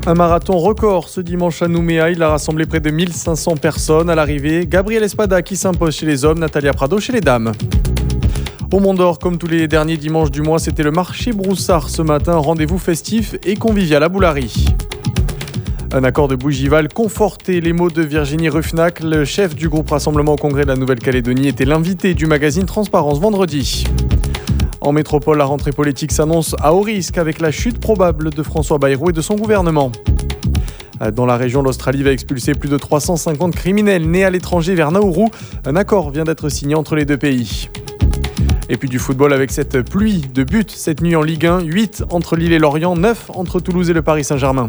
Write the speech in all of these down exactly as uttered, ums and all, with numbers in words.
Un marathon record ce dimanche à Nouméa. Il a rassemblé près de mille cinq cents personnes. À l'arrivée, Gabriel Espada qui s'impose chez les hommes, Natalia Prado chez les dames. Au Mont d'Or, comme tous les derniers dimanches du mois, c'était le marché Broussard ce matin. Rendez-vous festif et convivial à Boulary. Un accord de Bougival confortait les mots de Virginie Ruffnac. Le chef du groupe Rassemblement au Congrès de la Nouvelle-Calédonie était l'invité du magazine Transparence vendredi. En métropole, la rentrée politique s'annonce à haut risque avec la chute probable de François Bayrou et de son gouvernement. Dans la région, l'Australie va expulser plus de trois cent cinquante criminels nés à l'étranger vers Nauru. Un accord vient d'être signé entre les deux pays. Et puis du football avec cette pluie de buts cette nuit en Ligue un, huit entre Lille et Lorient, neuf entre Toulouse et le Paris Saint-Germain.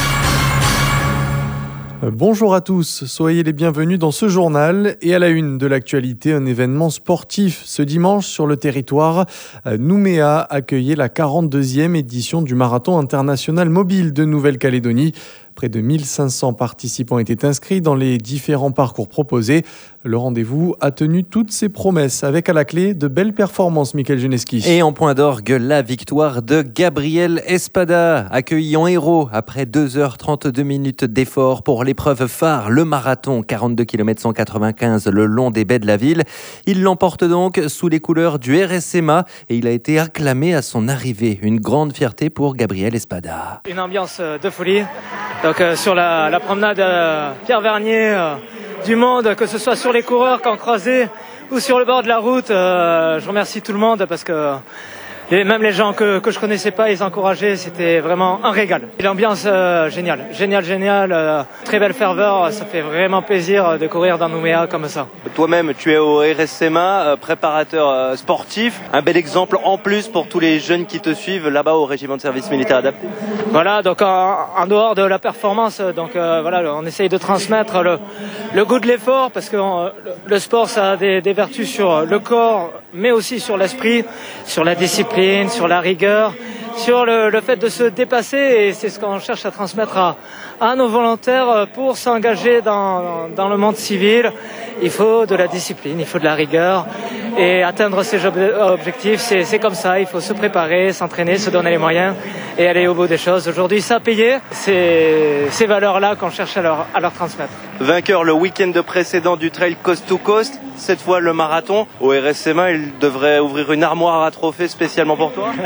Bonjour à tous, soyez les bienvenus dans ce journal et à la une de l'actualité, un événement sportif. Ce dimanche sur le territoire, Nouméa accueillait la quarante-deuxième édition du Marathon international mobile de Nouvelle-Calédonie. Près de mille cinq cents participants étaient inscrits dans les différents parcours proposés. Le rendez-vous a tenu toutes ses promesses avec à la clé de belles performances, Mickaël Geneski. Et en point d'orgue, la victoire de Gabriel Espada, accueilli en héros après deux heures trente-deux minutes d'effort pour l'épreuve phare, le marathon, quarante-deux kilomètres cent quatre-vingt-quinze le long des baies de la ville. Il l'emporte donc sous les couleurs du R S M A et il a été acclamé à son arrivée. Une grande fierté pour Gabriel Espada. Une ambiance de folie. Donc euh, sur la, la promenade euh, Pierre Vernier euh, du monde, que ce soit sur les coureurs qui ont croisé ou sur le bord de la route, euh, je remercie tout le monde parce que les, même les gens que, que je connaissais pas, ils encourageaient, c'était vraiment un régal. L'ambiance euh, géniale, génial, génial, euh, très belle ferveur, ça fait vraiment plaisir de courir dans Nouméa comme ça. Toi-même, tu es au R S M A, euh, préparateur euh, sportif, un bel exemple en plus pour tous les jeunes qui te suivent là-bas au régiment de service militaire adapté. Voilà, donc en, en dehors de la performance, donc euh, voilà, on essaye de transmettre le, le goût de l'effort parce que euh, le, le sport, ça a des, des vertus sur le corps, mais aussi sur l'esprit, sur la discipline, sur la rigueur, sur le, le fait de se dépasser, et c'est ce qu'on cherche à transmettre à, à nos volontaires pour s'engager dans, dans le monde civil. Il faut de la discipline, il faut de la rigueur, et atteindre ces objectifs, c'est, c'est comme ça, il faut se préparer, s'entraîner, se donner les moyens et aller au bout des choses. Aujourd'hui, ça a payé, c'est ces valeurs-là qu'on cherche à leur, à leur transmettre. Vainqueur le week-end précédent du trail Coast to Coast, cette fois le marathon. Au R S M A, il devrait ouvrir une armoire à trophées spécialement pour toi.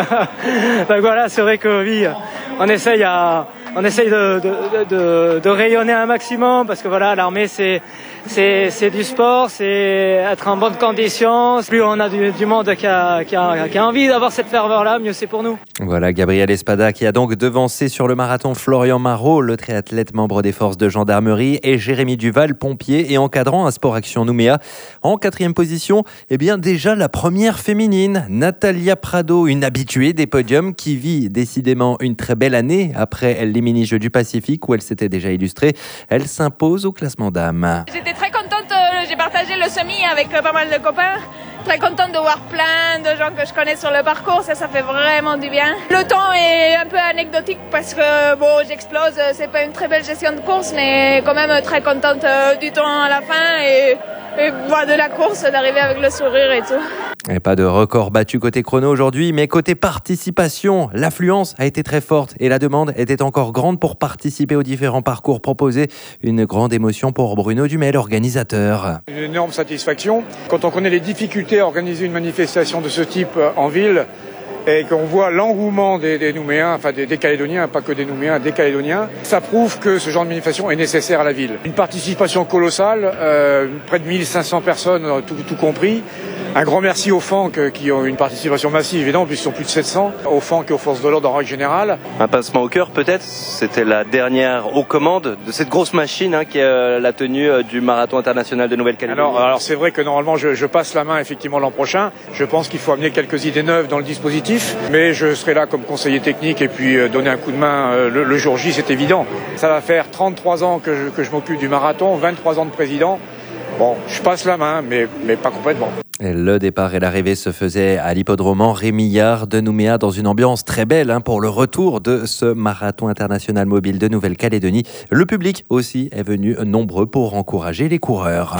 Donc voilà, c'est vrai que oui, on essaye à... On essaye de, de, de, de rayonner un maximum parce que voilà, l'armée c'est, c'est, c'est du sport, c'est être en bonne condition. Plus on a du, du monde qui a, qui, a, qui a envie d'avoir cette ferveur-là, mieux c'est pour nous. Voilà, Gabriel Espada qui a donc devancé sur le marathon Florian Marot, le triathlète membre des forces de gendarmerie, et Jérémy Duval, pompier et encadrant à Sport Action Nouméa. En quatrième position, eh bien déjà la première féminine, Natalia Prado, une habituée des podiums qui vit décidément une très belle année après les mini-jeux du Pacifique où elle s'était déjà illustrée. Elle s'impose au classement dames. J'étais très contente, j'ai partagé le semi avec pas mal de copains. Très contente de voir plein de gens que je connais sur le parcours, ça, ça fait vraiment du bien. Le temps est un peu anecdotique parce que bon, j'explose, c'est pas une très belle gestion de course, mais quand même très contente du temps à la fin et, et voilà, de la course, d'arriver avec le sourire et tout. Et pas de record battu côté chrono aujourd'hui, mais côté participation, l'affluence a été très forte et la demande était encore grande pour participer aux différents parcours proposés. Une grande émotion pour Bruno Dumais, l'organisateur. Une énorme satisfaction. Quand on connaît les difficultés à organiser une manifestation de ce type en ville et qu'on voit l'engouement des, des Nouméens, enfin des, des Calédoniens, pas que des Nouméens, des Calédoniens, ça prouve que ce genre de manifestation est nécessaire à la ville. Une participation colossale, euh, près de mille cinq cents personnes, tout, tout compris. Un grand merci aux F A N C qui ont une participation massive, évidemment, puisqu'ils sont plus de sept cents, aux F A N C et aux forces de l'ordre en règle générale. Un pincement au cœur peut-être, c'était la dernière aux commandes de cette grosse machine hein, qui est euh, la tenue euh, du marathon international de Nouvelle-Calédonie. Alors, alors c'est vrai que normalement je, je passe la main effectivement l'an prochain. Je pense qu'il faut amener quelques idées neuves dans le dispositif, mais je serai là comme conseiller technique et puis euh, donner un coup de main euh, le, le jour J, c'est évident. Ça va faire trente-trois ans que je, que je m'occupe du marathon, vingt-trois ans de président. Bon, je passe la main, mais, mais pas complètement. Le départ et l'arrivée se faisaient à l'hippodrome Henri Millard de Nouméa dans une ambiance très belle hein, pour le retour de ce marathon international mobile de Nouvelle-Calédonie. Le public aussi est venu nombreux pour encourager les coureurs.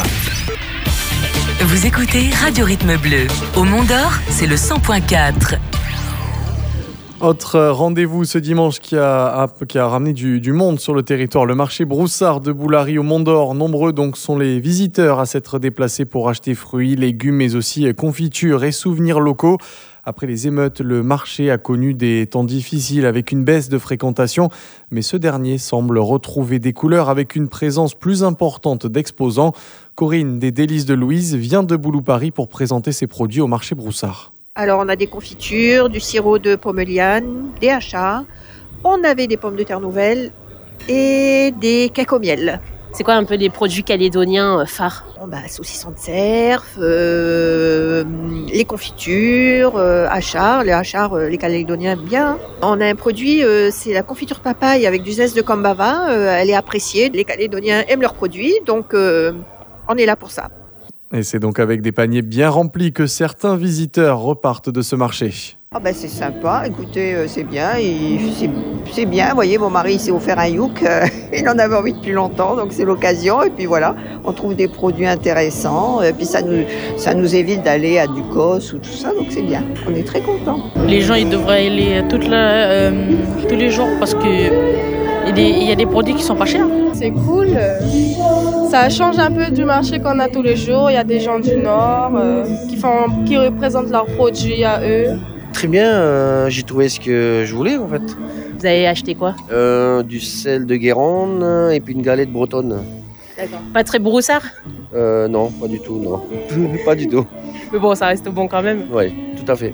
Vous écoutez Radio Rythme Bleu. Au Mont d'Or, c'est le cent point quatre. Autre rendez-vous ce dimanche qui a, qui a ramené du, du monde sur le territoire, le marché Broussard de Boulary au Mont d'Or. Nombreux donc sont les visiteurs à s'être déplacés pour acheter fruits, légumes, mais aussi confitures et souvenirs locaux. Après les émeutes, le marché a connu des temps difficiles avec une baisse de fréquentation, mais ce dernier semble retrouver des couleurs avec une présence plus importante d'exposants. Corinne des Délices de Louise vient de Boulou-Paris pour présenter ses produits au marché Broussard. Alors on a des confitures, du sirop de pomerliane, des hachas, on avait des pommes de terre nouvelles et des cakes au miel. C'est quoi un peu les produits calédoniens phares ? Bon, bah, saucisson de cerf, euh, les confitures, euh, hachars, les hachars, euh, les Calédoniens aiment bien. On a un produit, euh, c'est la confiture papaye avec du zeste de cambava, euh, elle est appréciée. Les Calédoniens aiment leurs produits, donc euh, on est là pour ça. Et c'est donc avec des paniers bien remplis que certains visiteurs repartent de ce marché. Ah ben c'est sympa, écoutez, euh, c'est bien, et c'est, c'est bien, vous voyez, mon mari s'est offert un youk, euh, il en avait envie depuis longtemps, donc c'est l'occasion, et puis voilà, on trouve des produits intéressants, et puis ça nous, ça nous évite d'aller à Ducos ou tout ça, donc c'est bien, on est très contents. Les gens, ils devraient aller toute la, euh, tous les jours, parce que il y a des produits qui sont pas chers. C'est cool, ça change un peu du marché qu'on a tous les jours, il y a des gens du Nord euh, qui, font, qui représentent leurs produits à eux. Très bien, euh, j'ai trouvé ce que je voulais en fait. Vous avez acheté quoi ? euh, Du sel de Guérande et puis une galette bretonne. D'accord. Pas très Broussard ? euh, Non, pas du tout, non. Pas du tout. Mais bon, ça reste bon quand même. Oui, tout à fait.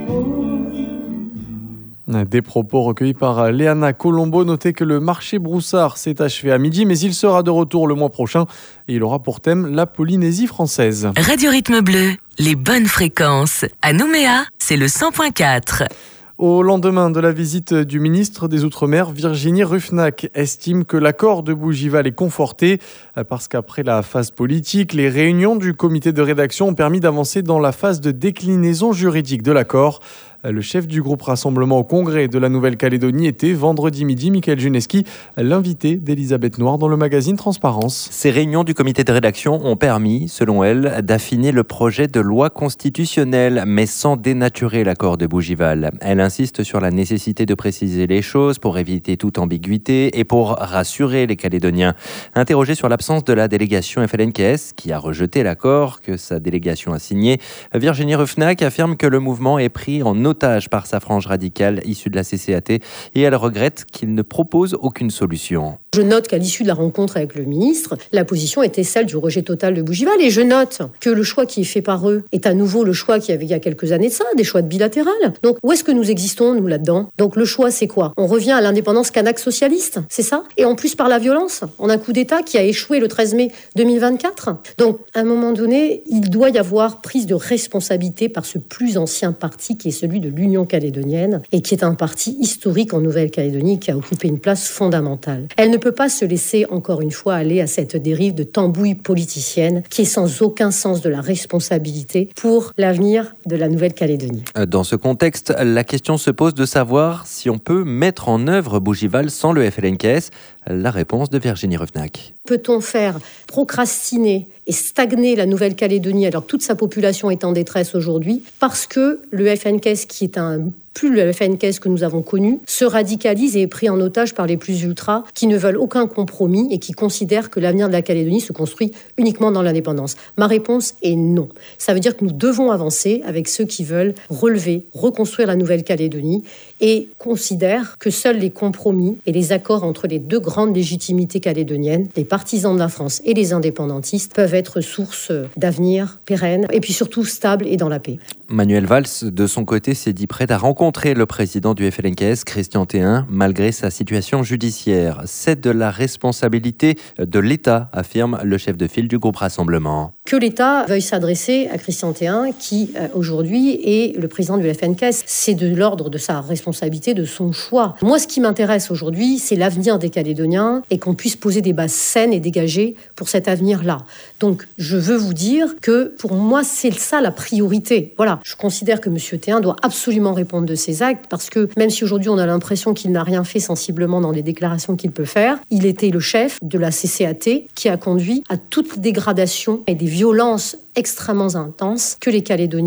Des propos recueillis par Léana Colombo. Notez que le marché Broussard s'est achevé à midi, mais il sera de retour le mois prochain et il aura pour thème la Polynésie française. Radio Rythme Bleu, les bonnes fréquences. À Nouméa, c'est le cent point quatre. Au lendemain de la visite du ministre des Outre-mer, Virginie Ruffnac estime que l'accord de Bougival est conforté parce qu'après la phase politique, les réunions du comité de rédaction ont permis d'avancer dans la phase de déclinaison juridique de l'accord. Le chef du groupe Rassemblement au Congrès de la Nouvelle-Calédonie était vendredi midi, Michael Juneski, l'invité d'Elisabeth Noir dans le magazine Transparence. Ces réunions du comité de rédaction ont permis, selon elle, d'affiner le projet de loi constitutionnelle, mais sans dénaturer l'accord de Bougival. Elle insiste sur la nécessité de préciser les choses pour éviter toute ambiguïté et pour rassurer les Calédoniens. Interrogée sur l'absence de la délégation F L N K S, qui a rejeté l'accord que sa délégation a signé, Virginie Ruffnac affirme que le mouvement est pris en otage par sa frange radicale issue de la C C A T et elle regrette qu'il ne propose aucune solution. Je note qu'à l'issue de la rencontre avec le ministre, la position était celle du rejet total de Bougival et je note que le choix qui est fait par eux est à nouveau le choix qu'il y avait il y a quelques années de ça, des choix de bilatéral. Donc où est-ce que nous existons, nous, là-dedans ? Donc le choix, c'est quoi ? On revient à l'indépendance kanak socialiste, c'est ça ? Et en plus par la violence, on a un coup d'État qui a échoué le treize mai deux mille vingt-quatre. Donc à un moment donné, il doit y avoir prise de responsabilité par ce plus ancien parti qui est celui de l'Union calédonienne et qui est un parti historique en Nouvelle-Calédonie qui a occupé une place fondamentale. Elle ne peut pas se laisser encore une fois aller à cette dérive de tambouille politicienne qui est sans aucun sens de la responsabilité pour l'avenir de la Nouvelle-Calédonie. Dans ce contexte, la question se pose de savoir si on peut mettre en œuvre Bougival sans le F L N K S. La réponse de Virginie Ruffnac. Peut-on faire procrastiner et stagner la Nouvelle-Calédonie alors que toute sa population est en détresse aujourd'hui parce que le F L N K S, qui est un plus le F L N K S que nous avons connu, se radicalise et est pris en otage par les plus ultras qui ne veulent aucun compromis et qui considèrent que l'avenir de la Calédonie se construit uniquement dans l'indépendance. Ma réponse est non. Ça veut dire que nous devons avancer avec ceux qui veulent relever, reconstruire la Nouvelle-Calédonie et considèrent que seuls les compromis et les accords entre les deux grandes légitimités calédoniennes, les partisans de la France et les indépendantistes, peuvent être source d'avenir pérenne et puis surtout stable et dans la paix. Manuel Valls, de son côté, s'est dit prêt à rencontrer le président du F L N K S, Christian Théin, malgré sa situation judiciaire. C'est de la responsabilité de l'État, affirme le chef de file du groupe Rassemblement. Que l'État veuille s'adresser à Christian Théin, qui euh, aujourd'hui est le président du F L N K S, c'est de l'ordre de sa responsabilité, de son choix. Moi, ce qui m'intéresse aujourd'hui, c'est l'avenir des Calédoniens et qu'on puisse poser des bases saines et dégagées pour cet avenir-là. Donc, je veux vous dire que pour moi, c'est ça la priorité. Voilà. Je considère que M. Théin doit absolument répondre de ses actes parce que même si aujourd'hui on a l'impression qu'il n'a rien fait sensiblement dans les déclarations qu'il peut faire, il était le chef de la C C A T qui a conduit à toute dégradation et des violences extrêmement intenses que les Calédoniens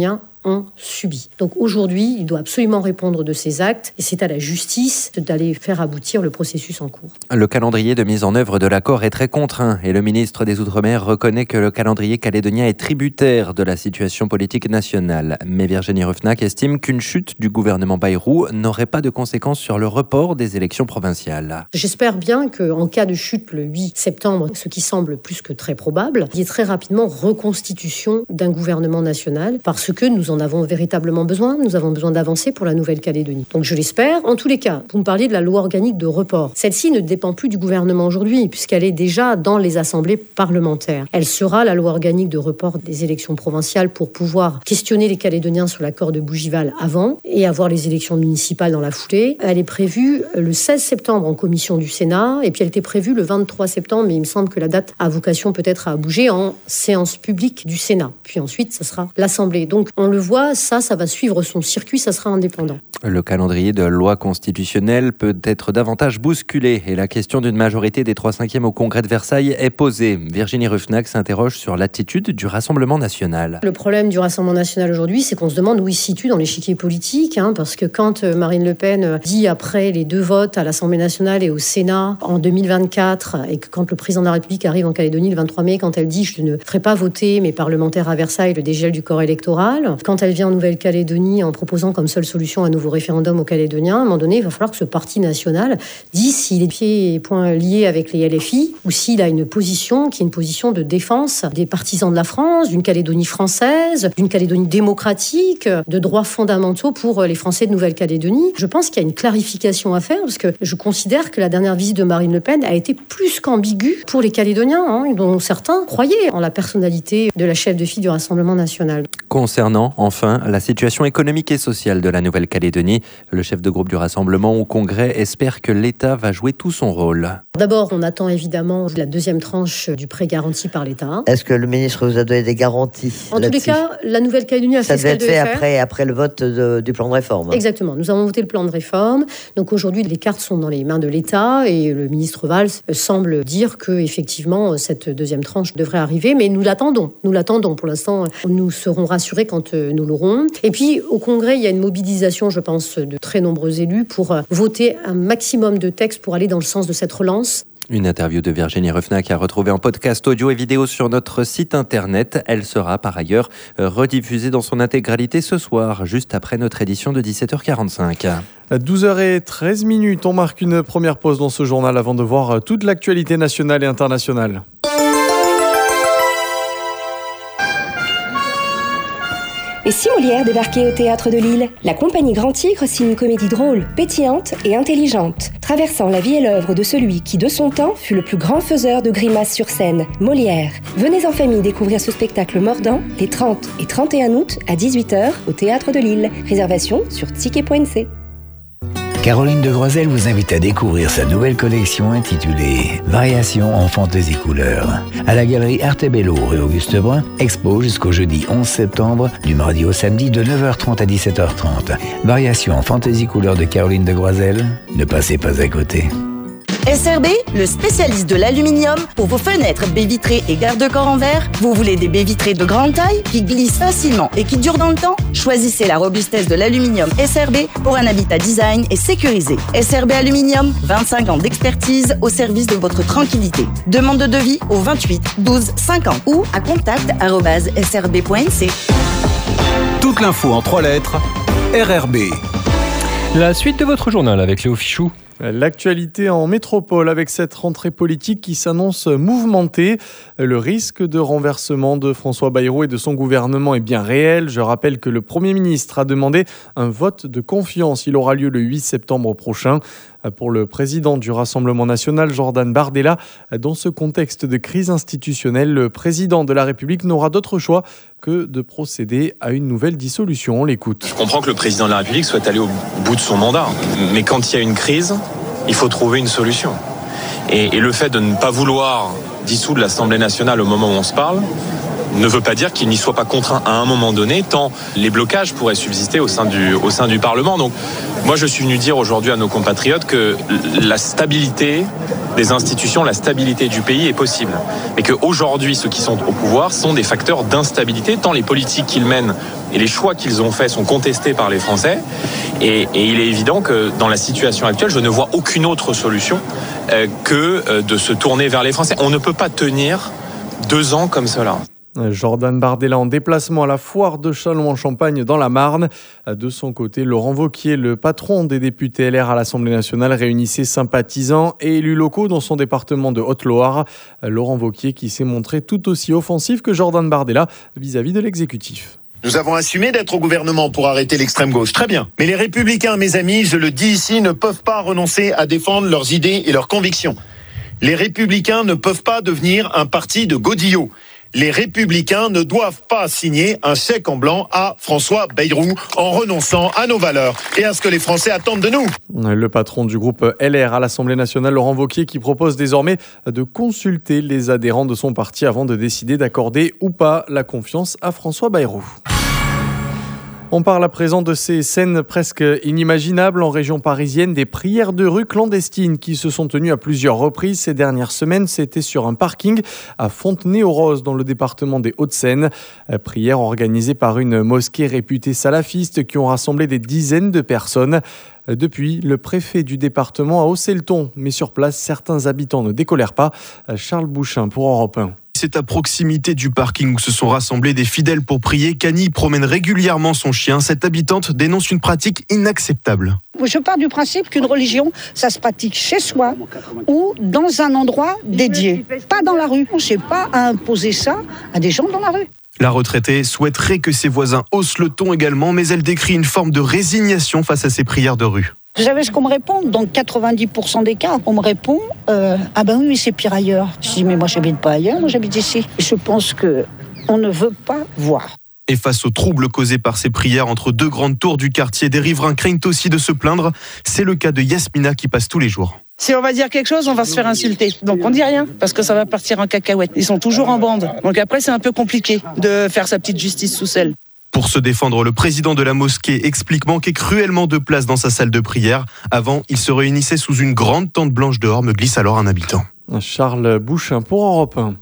ont subi. Donc aujourd'hui, il doit absolument répondre de ses actes et c'est à la justice d'aller faire aboutir le processus en cours. Le calendrier de mise en œuvre de l'accord est très contraint et le ministre des Outre-mer reconnaît que le calendrier calédonien est tributaire de la situation politique nationale. Mais Virginie Ruffnack estime qu'une chute du gouvernement Bayrou n'aurait pas de conséquences sur le report des élections provinciales. J'espère bien qu'en cas de chute le huit septembre, ce qui semble plus que très probable, il y ait très rapidement reconstitution d'un gouvernement national parce que nous en avons véritablement besoin. Nous avons besoin d'avancer pour la Nouvelle-Calédonie. Donc je l'espère. En tous les cas, vous me parliez de la loi organique de report. Celle-ci ne dépend plus du gouvernement aujourd'hui puisqu'elle est déjà dans les assemblées parlementaires. Elle sera la loi organique de report des élections provinciales pour pouvoir questionner les Calédoniens sur l'accord de Bougival avant et avoir les élections municipales dans la foulée. Elle est prévue le seize septembre en commission du Sénat et puis elle était prévue le vingt-trois septembre, mais il me semble que la date a vocation peut-être à bouger en séance publique du Sénat. Puis ensuite, ça sera l'Assemblée. Donc on le voit, ça, ça va suivre son circuit, ça sera indépendant. Le calendrier de loi constitutionnelle peut être davantage bousculé et la question d'une majorité des trois cinquièmes au Congrès de Versailles est posée. Virginie Ruffnack s'interroge sur l'attitude du Rassemblement national. Le problème du Rassemblement national aujourd'hui, c'est qu'on se demande où il se situe dans l'échiquier politique, hein, parce que quand Marine Le Pen dit après les deux votes à l'Assemblée nationale et au Sénat en deux mille vingt-quatre, et que quand le président de la République arrive en Calédonie le vingt-trois mai, quand elle dit « je ne ferai pas voter mes parlementaires à Versailles le dégel du corps électoral », quand elle vient en Nouvelle-Calédonie en proposant comme seule solution un nouveau référendum aux Calédoniens, à un moment donné, il va falloir que ce parti national dise s'il est pieds et poings liés avec les L F I ou s'il a une position qui est une position de défense des partisans de la France, d'une Calédonie française, d'une Calédonie démocratique, de droits fondamentaux pour les Français de Nouvelle-Calédonie. Je pense qu'il y a une clarification à faire parce que je considère que la dernière visite de Marine Le Pen a été plus qu'ambiguë pour les Calédoniens, hein, dont certains croyaient en la personnalité de la chef de file du Rassemblement national. Concernant, enfin, la situation économique et sociale de la Nouvelle-Calédonie, le chef de groupe du Rassemblement au Congrès espère que l'État va jouer tout son rôle. D'abord, on attend évidemment la deuxième tranche du prêt garanti par l'État. Est-ce que le ministre vous a donné des garanties? En tous les cas, la Nouvelle-Calédonie a fait Ça ce qu'elle devait être devait fait faire. après, après le vote de, du plan de réforme. Exactement. Nous avons voté le plan de réforme. Donc aujourd'hui, les cartes sont dans les mains de l'État et le ministre Valls semble dire que effectivement cette deuxième tranche devrait arriver. Mais nous l'attendons. Nous l'attendons. Pour l'instant, nous serons rassurés quand nous l'aurons. Et puis au Congrès, il y a une mobilisation, je pense, de très nombreux élus pour voter un maximum de textes pour aller dans le sens de cette relance. Une interview de Virginie Ruffnack à retrouver en podcast audio et vidéo sur notre site internet. Elle sera par ailleurs rediffusée dans son intégralité ce soir, juste après notre édition de dix-sept heures quarante-cinq. À douze heures treize minutes, on marque une première pause dans ce journal avant de voir toute l'actualité nationale et internationale. Et si Molière débarquait au Théâtre de Lille? La compagnie Grand Tigre signe une comédie drôle, pétillante et intelligente, traversant la vie et l'œuvre de celui qui, de son temps, fut le plus grand faiseur de grimaces sur scène, Molière. Venez en famille découvrir ce spectacle mordant les trente et trente et un août à dix-huit heures au Théâtre de Lille. Réservation sur ticket point n c. Caroline de Groiselle vous invite à découvrir sa nouvelle collection intitulée « Variations en fantaisie couleur ». À la galerie Artebello, rue Auguste Brun, expo jusqu'au jeudi onze septembre, du mardi au samedi de neuf heures trente à dix-sept heures trente. Variations en fantaisie couleur de Caroline de Groiselle, ne passez pas à côté. S R B, le spécialiste de l'aluminium pour vos fenêtres, baies vitrées et garde-corps en verre. Vous voulez des baies vitrées de grande taille qui glissent facilement et qui durent dans le temps? Choisissez la robustesse de l'aluminium S R B pour un habitat design et sécurisé. S R B Aluminium, vingt-cinq ans d'expertise au service de votre tranquillité. Demande de devis au vingt-huit douze cinquante ou à contact arobase s r b point n c. Toute l'info en trois lettres, R R B. La suite de votre journal avec Léo Fichou. L'actualité en métropole avec cette rentrée politique qui s'annonce mouvementée. Le risque de renversement de François Bayrou et de son gouvernement est bien réel. Je rappelle que le Premier ministre a demandé un vote de confiance. Il aura lieu le huit septembre prochain. Pour le président du Rassemblement national, Jordan Bardella, dans ce contexte de crise institutionnelle, le président de la République n'aura d'autre choix que de procéder à une nouvelle dissolution. On l'écoute. Je comprends que le président de la République souhaite aller au bout de son mandat. Mais quand il y a une crise, il faut trouver une solution. Et, et le fait de ne pas vouloir dissoudre l'Assemblée nationale au moment où on se parle, ne veut pas dire qu'il n'y soit pas contraint à un moment donné, tant les blocages pourraient subsister au sein du, au sein du Parlement. Donc moi je suis venu dire aujourd'hui à nos compatriotes que la stabilité des institutions, la stabilité du pays est possible. Mais qu'aujourd'hui ceux qui sont au pouvoir sont des facteurs d'instabilité, tant les politiques qu'ils mènent et les choix qu'ils ont faits sont contestés par les Français. Et, et il est évident que dans la situation actuelle, je ne vois aucune autre solution euh, que euh, de se tourner vers les Français. On ne peut pas tenir deux ans comme cela. Jordan Bardella en déplacement à la foire de Châlons-en-Champagne dans la Marne. De son côté, Laurent Wauquiez, le patron des députés L R à l'Assemblée nationale, réunissait sympathisants et élus locaux dans son département de Haute-Loire. Laurent Wauquiez qui s'est montré tout aussi offensif que Jordan Bardella vis-à-vis de l'exécutif. Nous avons assumé d'être au gouvernement pour arrêter l'extrême gauche, très bien. Mais les Républicains, mes amis, je le dis ici, ne peuvent pas renoncer à défendre leurs idées et leurs convictions. Les Républicains ne peuvent pas devenir un parti de godillots. Les Républicains ne doivent pas signer un chèque en blanc à François Bayrou en renonçant à nos valeurs et à ce que les Français attendent de nous. Le patron du groupe L R à l'Assemblée nationale, Laurent Wauquiez, qui propose désormais de consulter les adhérents de son parti avant de décider d'accorder ou pas la confiance à François Bayrou. On parle à présent de ces scènes presque inimaginables en région parisienne, des prières de rue clandestines qui se sont tenues à plusieurs reprises ces dernières semaines. C'était sur un parking à Fontenay-aux-Roses dans le département des Hauts-de-Seine. Prières organisées par une mosquée réputée salafiste qui ont rassemblé des dizaines de personnes. Depuis, le préfet du département a haussé le ton, mais sur place, certains habitants ne décolèrent pas. Charles Bouchin pour Europe un. C'est à proximité du parking où se sont rassemblés des fidèles pour prier qu'Annie promène régulièrement son chien. Cette habitante dénonce une pratique inacceptable. Je pars du principe qu'une religion, ça se pratique chez soi ou dans un endroit dédié, pas dans la rue. On ne sait pas à imposer ça à des gens dans la rue. La retraitée souhaiterait que ses voisins haussent le ton également, mais elle décrit une forme de résignation face à ces prières de rue. Vous savez ce qu'on me répond? Dans quatre-vingt-dix pour cent des cas, on me répond euh, « Ah ben oui, mais c'est pire ailleurs ». Je dis « Mais moi, j'habite pas ailleurs, moi, j'habite ici ». Je pense qu'on ne veut pas voir. Et face aux troubles causés par ces prières entre deux grandes tours du quartier, des riverains craignent aussi de se plaindre. C'est le cas de Yasmina qui passe tous les jours. Si on va dire quelque chose, on va se faire insulter. Donc on dit rien, parce que ça va partir en cacahuète. Ils sont toujours en bande. Donc après, c'est un peu compliqué de faire sa petite justice sous selle. Pour se défendre, le président de la mosquée explique manquer cruellement de place dans sa salle de prière. Avant, il se réunissait sous une grande tente blanche dehors, me glisse alors un habitant. Charles Bouchin pour Europe un.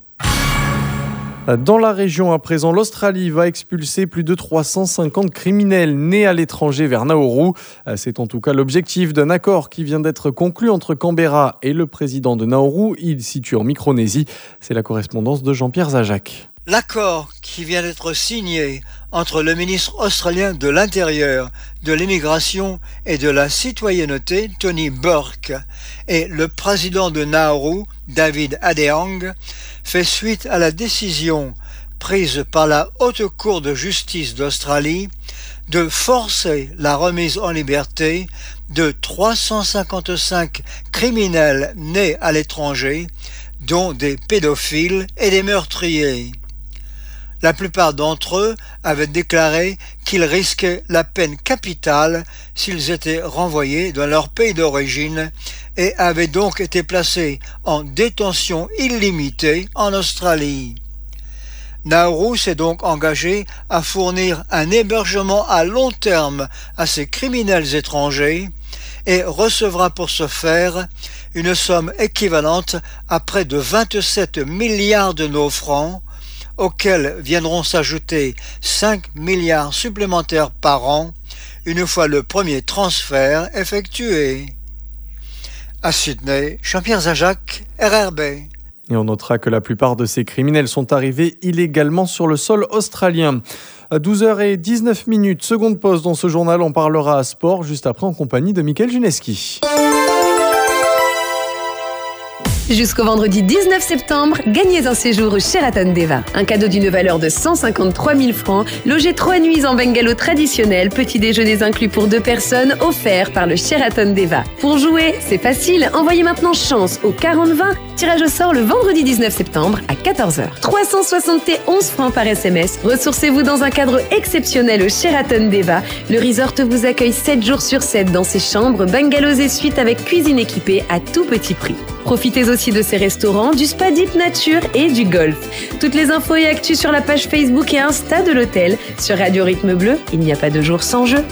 Dans la région, à présent, l'Australie va expulser plus de trois cent cinquante criminels nés à l'étranger vers Nauru. C'est en tout cas l'objectif d'un accord qui vient d'être conclu entre Canberra et le président de Nauru, île située en Micronésie. C'est la correspondance de Jean-Pierre Zajac. L'accord qui vient d'être signé entre le ministre australien de l'Intérieur, de l'Immigration et de la Citoyenneté, Tony Burke, et le président de Nauru, David Adeang, fait suite à la décision prise par la Haute Cour de justice d'Australie de forcer la remise en liberté de trois cent cinquante-cinq criminels nés à l'étranger, dont des pédophiles et des meurtriers. La plupart d'entre eux avaient déclaré qu'ils risquaient la peine capitale s'ils étaient renvoyés dans leur pays d'origine et avaient donc été placés en détention illimitée en Australie. Nauru s'est donc engagé à fournir un hébergement à long terme à ces criminels étrangers et recevra pour ce faire une somme équivalente à près de vingt-sept milliards de nos francs, auxquels viendront s'ajouter cinq milliards supplémentaires par an, une fois le premier transfert effectué. À Sydney, Jean-Pierre Zajac, R R B. Et on notera que la plupart de ces criminels sont arrivés illégalement sur le sol australien. À douze heures dix-neuf minutes, seconde pause dans ce journal, on parlera sport juste après en compagnie de Mickaël Juneski. Jusqu'au vendredi dix-neuf septembre, gagnez un séjour au Sheraton Deva. Un cadeau d'une valeur de cent cinquante-trois mille francs, logé trois nuits en bungalow traditionnel, petit déjeuner inclus pour deux personnes, offert par le Sheraton Deva. Pour jouer, c'est facile, envoyez maintenant chance au quarante vingt. Tirage au sort le vendredi dix-neuf septembre à quatorze heures. trois cent soixante et onze francs par S M S. Ressourcez-vous dans un cadre exceptionnel au Sheraton Deva. Le resort vous accueille sept jours sur sept dans ses chambres, bungalows et suites avec cuisine équipée à tout petit prix. Profitez aussi de ces restaurants, du spa Deep Nature et du golf. Toutes les infos et actus sur la page Facebook et Insta de l'hôtel. Sur Radio Rythme Bleu, il n'y a pas de jour sans jeu.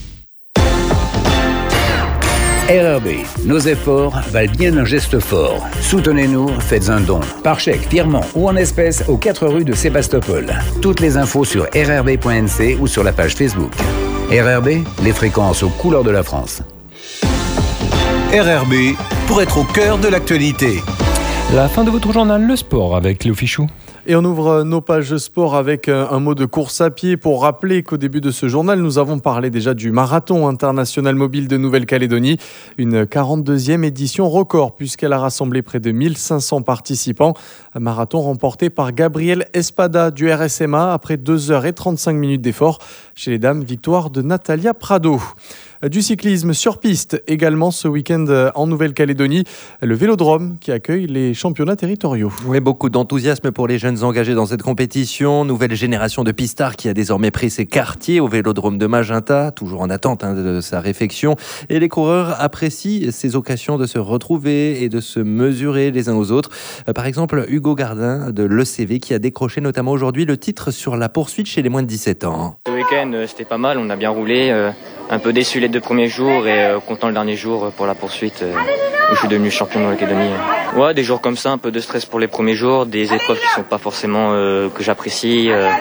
R R B, nos efforts valent bien un geste fort. Soutenez-nous, faites un don. Par chèque, virement ou en espèces aux quatre rues de Sébastopol. Toutes les infos sur r r b point n c ou sur la page Facebook. R R B, les fréquences aux couleurs de la France. R R B, pour être au cœur de l'actualité. La fin de votre journal, le sport avec Léo Fichou. Et on ouvre nos pages sport avec un mot de course à pied pour rappeler qu'au début de ce journal, nous avons parlé déjà du marathon international mobile de Nouvelle-Calédonie. Une quarante-deuxième édition record puisqu'elle a rassemblé près de mille cinq cents participants. Un marathon remporté par Gabriel Espada du R S M A après deux heures trente-cinq minutes d'effort. Chez les dames, victoire de Natalia Prado. Du cyclisme sur piste également ce week-end en Nouvelle-Calédonie. Le Vélodrome qui accueille les championnats territoriaux. Oui, beaucoup d'enthousiasme pour les jeunes engagés dans cette compétition. Nouvelle génération de pistards qui a désormais pris ses quartiers au Vélodrome de Magenta, toujours en attente hein, de sa réfection. Et les coureurs apprécient ces occasions de se retrouver et de se mesurer les uns aux autres. Par exemple, Hugo Gardin de l'E C V qui a décroché notamment aujourd'hui le titre sur la poursuite chez les moins de dix-sept ans. Ce week-end, c'était pas mal, on a bien roulé. Euh, un peu déçu les deux premiers jours et euh, content le dernier jour pour la poursuite euh, où je suis devenu champion de Nouvelle-Calédonie. Ouais, des jours comme ça, un peu de stress pour les premiers jours, des épreuves qui sont pas forcément euh, que j'apprécie. Euh,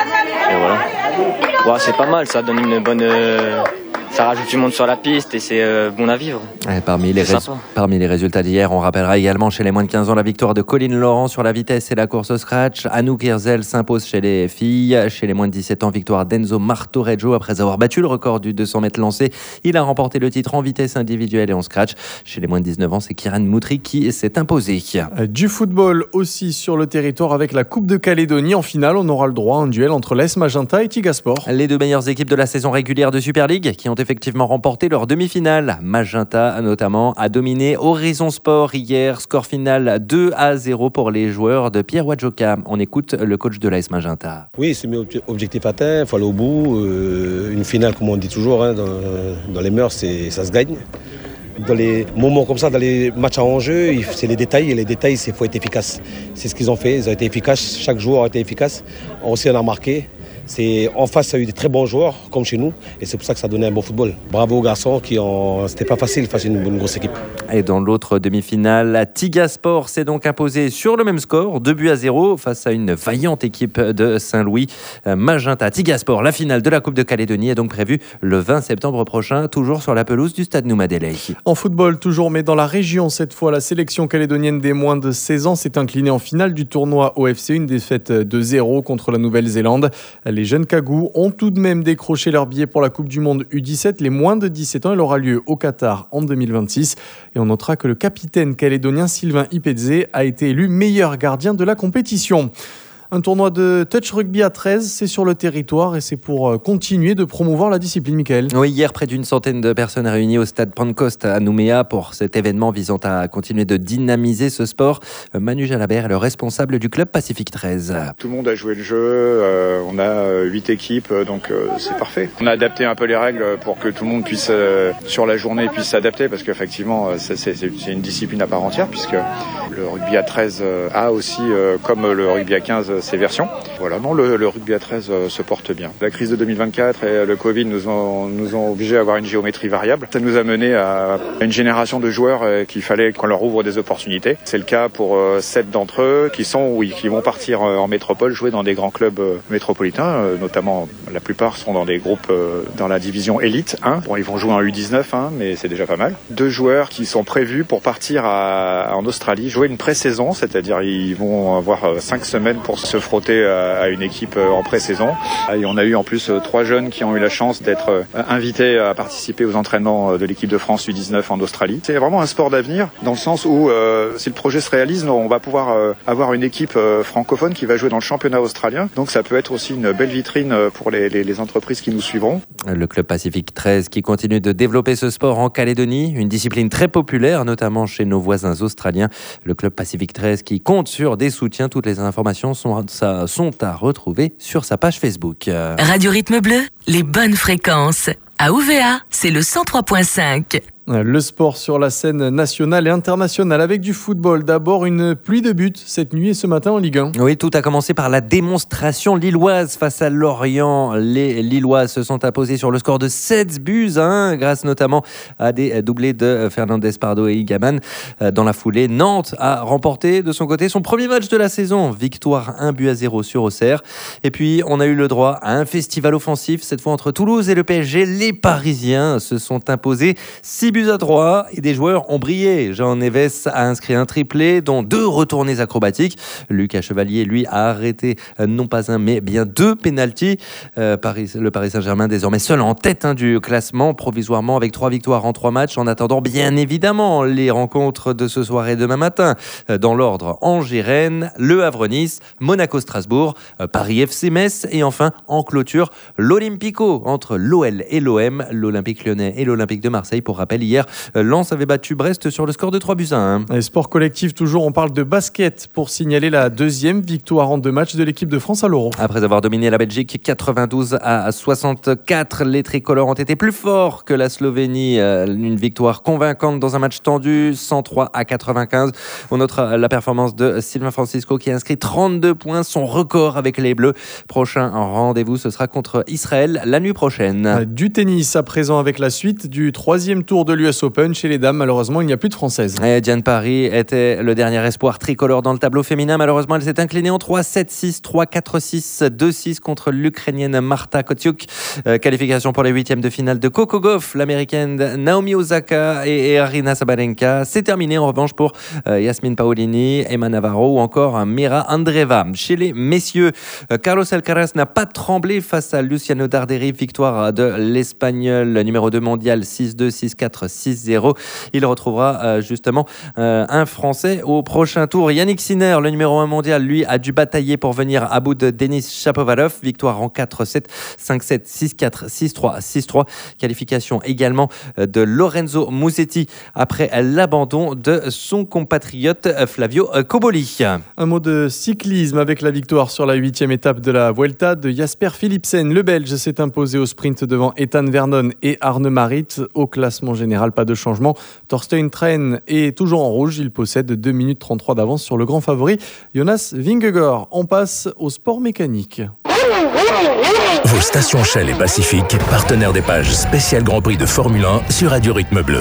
et voilà. Ouais, c'est pas mal, ça donne une bonne... Euh, ça rajoute du monde sur la piste et c'est euh, bon à vivre. Et parmi, les rés- parmi les résultats d'hier, on rappellera également chez les moins de quinze ans la victoire de Colline Laurent sur la vitesse et la course au scratch. Anouk Hirzel s'impose chez les filles. Chez les moins de dix-sept ans, victoire d'Enzo Martoreggio après avoir battu le record du deux cents mètres lancé. Il a remporté le titre en vitesse individuelle et en scratch. Chez les moins de dix-neuf ans, c'est Kieran Moutri qui s'est imposé. Du football aussi sur le territoire avec la Coupe de Calédonie. En finale, on aura le droit à un duel entre l'A S Magenta et Tigasport. Les deux meilleures équipes de la saison régulière de Super League qui ont effectivement remporté leur demi-finale. Magenta notamment a dominé Horizon Sport hier. Score final deux à zéro pour les joueurs de Pierre Wadjoka. On écoute le coach de l'A S Magenta. Oui, c'est mes objectifs atteints. Il faut aller au bout. Euh, une finale, comme on dit toujours, hein, dans, dans les mœurs, c'est, ça se gagne. Dans les moments comme ça, dans les matchs à enjeu, c'est les détails. Et les détails, il faut être efficace. C'est ce qu'ils ont fait. Ils ont été efficaces. Chaque joueur a été efficace. On aussi, on a marqué. C'est, en face, ça a eu des très bons joueurs, comme chez nous, et c'est pour ça que ça donnait un bon football. Bravo aux garçons, qui ont, c'était pas facile face à une, une grosse équipe. Et dans l'autre demi-finale, Tigasport s'est donc imposé sur le même score, deux buts à zéro, face à une vaillante équipe de Saint-Louis. Magenta Tigasport, la finale de la Coupe de Calédonie est donc prévue le vingt septembre prochain, toujours sur la pelouse du stade Noumadélé. En football, toujours, mais dans la région, cette fois, la sélection calédonienne des moins de seize ans s'est inclinée en finale du tournoi O F C, une défaite de zéro contre la Nouvelle-Zélande. Les jeunes Cagous ont tout de même décroché leur billet pour la Coupe du Monde U dix-sept. Les moins de dix-sept ans, elle aura lieu au Qatar en deux mille vingt-six. Et on notera que le capitaine calédonien Sylvain Ipedze a été élu meilleur gardien de la compétition. Un tournoi de touch rugby à treize, c'est sur le territoire et c'est pour continuer de promouvoir la discipline, Mickaël. Oui, hier, près d'une centaine de personnes réunies au stade Pentecost à Nouméa pour cet événement visant à continuer de dynamiser ce sport. Manu Jalabert est le responsable du club Pacifique treize. Tout le monde a joué le jeu, euh, on a huit équipes, donc euh, c'est parfait. On a adapté un peu les règles pour que tout le monde puisse, euh, sur la journée, puisse s'adapter parce qu'effectivement, c'est, c'est, c'est une discipline à part entière puisque le rugby à treize a aussi, euh, comme le rugby à quinze, ces versions. Voilà, non, le, le rugby à treize euh, se porte bien. La crise de deux mille vingt-quatre et le Covid nous ont, nous ont obligés à avoir une géométrie variable. Ça nous a mené à une génération de joueurs euh, qu'il fallait qu'on leur ouvre des opportunités. C'est le cas pour euh, sept d'entre eux qui sont, oui, qui vont partir euh, en métropole, jouer dans des grands clubs euh, métropolitains, euh, notamment la plupart sont dans des groupes euh, dans la division élite un. Bon, ils vont jouer en U dix-neuf, hein, mais c'est déjà pas mal. Deux joueurs qui sont prévus pour partir à, en Australie, jouer une pré-saison, c'est-à-dire ils vont avoir euh, cinq semaines pour se frotter à, à une équipe en pré-saison. Et on a eu en plus trois jeunes qui ont eu la chance d'être invités à participer aux entraînements de l'équipe de France U dix-neuf en Australie. C'est vraiment un sport d'avenir dans le sens où euh, si le projet se réalise, on va pouvoir euh, avoir une équipe euh, francophone qui va jouer dans le championnat australien. Donc ça peut être aussi une belle vitrine pour les, les, les entreprises qui nous suivront. Le club Pacifique treize qui continue de développer ce sport en Calédonie, une discipline très populaire notamment chez nos voisins australiens. Le club Pacifique treize qui compte sur des soutiens. Toutes les informations sont sont à retrouver sur sa page Facebook. Radio Rythme Bleu, les bonnes fréquences. À O V A, c'est le cent trois virgule cinq. Le sport sur la scène nationale et internationale avec du football. D'abord, une pluie de buts cette nuit et ce matin en Ligue un. Oui, tout a commencé par la démonstration lilloise face à Lorient. Les Lillois se sont imposés sur le score de sept buts à un, grâce notamment à des doublés de Fernandez Pardo et Igaman. Dans la foulée, Nantes a remporté de son côté son premier match de la saison. Victoire un but à zéro sur Auxerre. Et puis, on a eu le droit à un festival offensif, cette fois entre Toulouse et le P S G. Les Parisiens se sont imposés six buts à trois et des joueurs ont brillé. Jean Neves a inscrit un triplé, dont deux retournées acrobatiques. Lucas Chevalier, lui, a arrêté non pas un, mais bien deux pénaltys. Euh, Paris, le Paris Saint-Germain, désormais seul en tête hein, du classement, provisoirement avec trois victoires en trois matchs, en attendant bien évidemment les rencontres de ce soir et demain matin. Dans l'ordre, Angers-Rennes, Le Havre-Nice, Monaco-Strasbourg, Paris F C Metz et enfin, en clôture, l'Olympico entre l'O L et l'O M, l'Olympique Lyonnais et l'Olympique de Marseille. Pour rappel, hier, Lens avait battu Brest sur le score de trois buts à un. Et sport collectif, toujours, on parle de basket pour signaler la deuxième victoire en deux matchs de l'équipe de France à l'Euro. Après avoir dominé la Belgique quatre-vingt-douze à soixante-quatre, les tricolores ont été plus forts que la Slovénie. Une victoire convaincante dans un match tendu, cent trois à quatre-vingt-quinze. On notera la performance de Sylvain Francisco qui a inscrit trente-deux points, son record avec les Bleus. Prochain rendez-vous, ce sera contre Israël la nuit prochaine. Du tennis à présent avec la suite du troisième tour de l'U S Open chez les dames. Malheureusement, il n'y a plus de Françaises. Et Diane Paris était le dernier espoir tricolore dans le tableau féminin. Malheureusement, elle s'est inclinée en trois sept six, trois quatre six, deux six contre l'Ukrainienne Marta Kotiuk. Euh, qualification pour les huitièmes de finale de Coco Gauff, l'Américaine Naomi Osaka et, et Aryna Sabalenka. C'est terminé en revanche pour euh, Yasmine Paolini, Emma Navarro ou encore euh, Mira Andreeva. Chez les messieurs, euh, Carlos Alcaraz n'a pas tremblé face à Luciano Darderi. Victoire de l'Espagnol numéro deux mondial six deux, six quatre, six zéro. Il retrouvera euh, justement euh, un Français au prochain tour. Yannick Sinner, le numéro un mondial, lui a dû batailler pour venir à bout de Denis Shapovalov. Victoire en quatre sept, cinq sept, six quatre, six trois, six trois. Qualification également de Lorenzo Musetti après l'abandon de son compatriote Flavio Cobolli. Un mot de cyclisme avec la victoire sur la huitième étape de la Vuelta de Jasper Philipsen. Le Belge s'est imposé au sprint devant Ethan Vernon et Arne Marit. Au classement général, pas de changement. Thorstein Tren est toujours en rouge. Il possède deux minutes trente-trois d'avance sur le grand favori Jonas Vingegaard. On passe au sport mécanique. Vos stations Shell et Pacifique, partenaires des pages spéciales Grand Prix de Formule un sur Radio Rythme Bleu.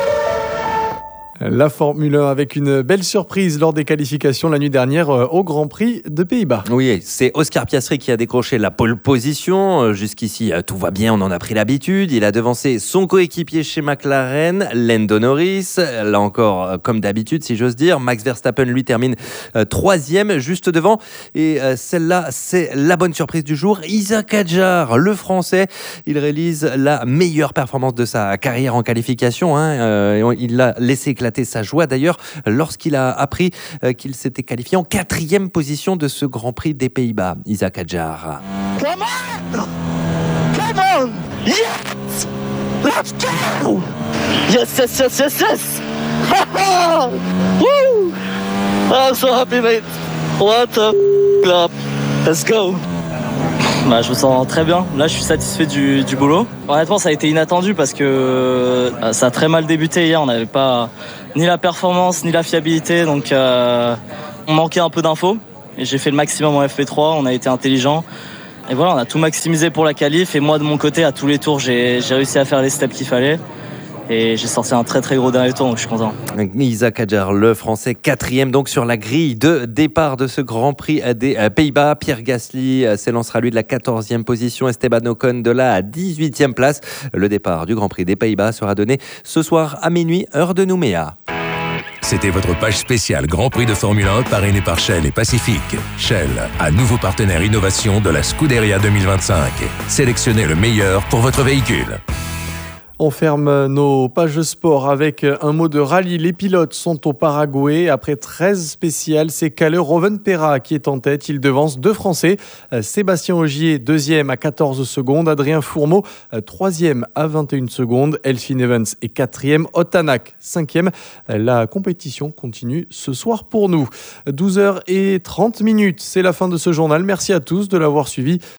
La Formule un avec une belle surprise lors des qualifications la nuit dernière au Grand Prix de Pays-Bas. Oui, c'est Oscar Piastri qui a décroché la pole position. Jusqu'ici, tout va bien, on en a pris l'habitude. Il a devancé son coéquipier chez McLaren, Lando Norris. Là encore, comme d'habitude, si j'ose dire. Max Verstappen, lui, termine troisième, juste devant. Et celle-là, c'est la bonne surprise du jour. Isaac Hadjar, le Français, il réalise la meilleure performance de sa carrière en qualification. Hein. Il a laissé éclater sa joie d'ailleurs lorsqu'il a appris qu'il s'était qualifié en quatrième position de ce Grand Prix des Pays-Bas. Isaac Hadjar. Come on! Come on! Yes! Let's go! Yes, yes, yes, yes, yes! Woo! I'm so happy, mate! What a club! Let's go! Bah, je me sens très bien. Là, je suis satisfait du, du boulot. Honnêtement, ça a été inattendu parce que euh, ça a très mal débuté hier. On n'avait pas ni la performance ni la fiabilité, donc euh, on manquait un peu d'infos. Et j'ai fait le maximum en F P trois. On a été intelligent. Et voilà, on a tout maximisé pour la qualif. Et moi, de mon côté, à tous les tours, j'ai, j'ai réussi à faire les steps qu'il fallait. Et j'ai sorti un très très gros dernier tour, donc je suis content. Isaac Hadjar, le Français, quatrième donc sur la grille de départ de ce Grand Prix des Pays-Bas. Pierre Gasly s'élancera lui de la quatorzième position, Esteban Ocon de la dix-huitième place. Le départ du Grand Prix des Pays-Bas sera donné ce soir à minuit, heure de Nouméa. C'était votre page spéciale Grand Prix de Formule un parrainée par Shell et Pacifique. Shell, un nouveau partenaire innovation de la Scuderia deux mille vingt-cinq. Sélectionnez le meilleur pour votre véhicule. On ferme nos pages sport avec un mot de rallye. Les pilotes sont au Paraguay. Après treize spéciales, c'est Kalle Rovanperä qui est en tête. Il devance deux Français. Sébastien Ogier, deuxième à quatorze secondes. Adrien Fourmeau, troisième à vingt et une secondes. Elfyn Evans est quatrième. Otanak, cinquième. La compétition continue ce soir pour nous. douze heures trente minutes, c'est la fin de ce journal. Merci à tous de l'avoir suivi.